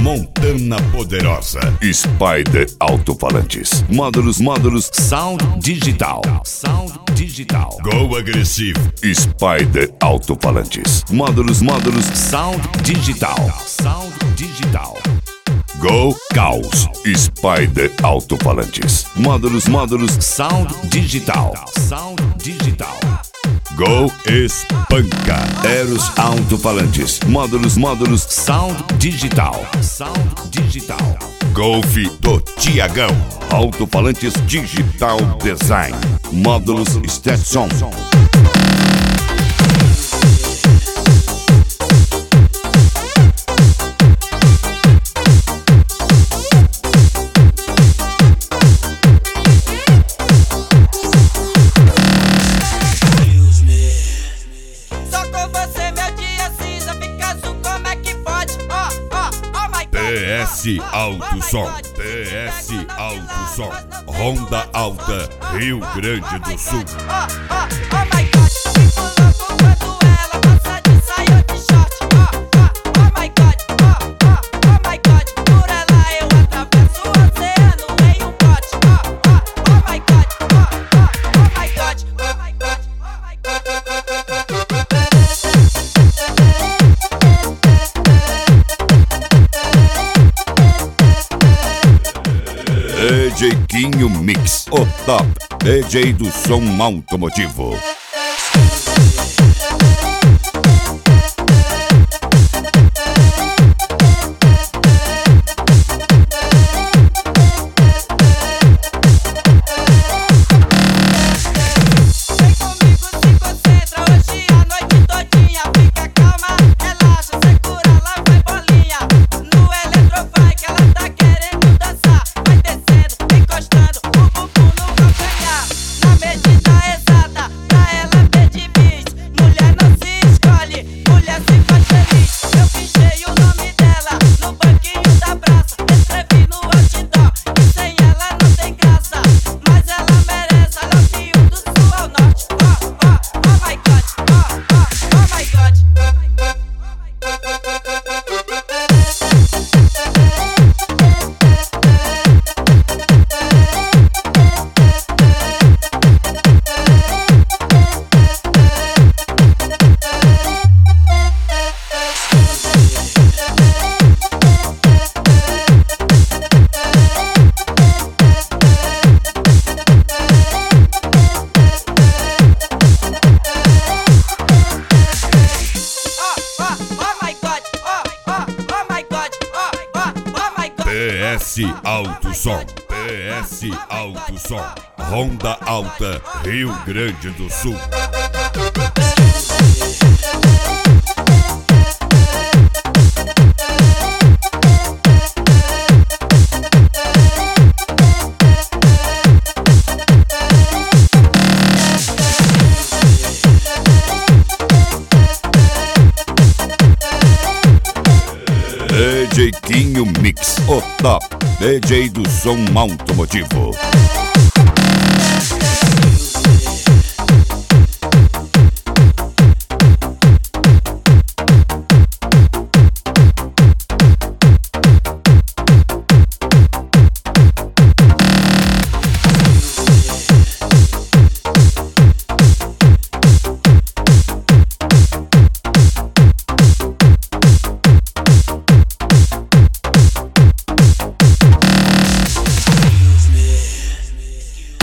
Montana Poderosa. Spider Alto-Falantes. Módulos Sound Digital. Go Agressivo. Spider Alto-Falantes. Módulos Sound Digital. Go Caos. Spider Alto-Falantes. Módulos Sound Digital. Go Espanca. Eros Alto-Falantes. Módulos Sound Digital. Golf do Tiagão. Alto-Falantes Digital Design. Módulos Stetson. PS Alto Som. Ronda Alta, Rio Grande do Sul. DJ Quinho Mix, o top DJ do som automotivo. PS Alto Som. Ronda Alta, Rio Grande do Sul. DJ Quinho Mix, o top DJ do som automotivo.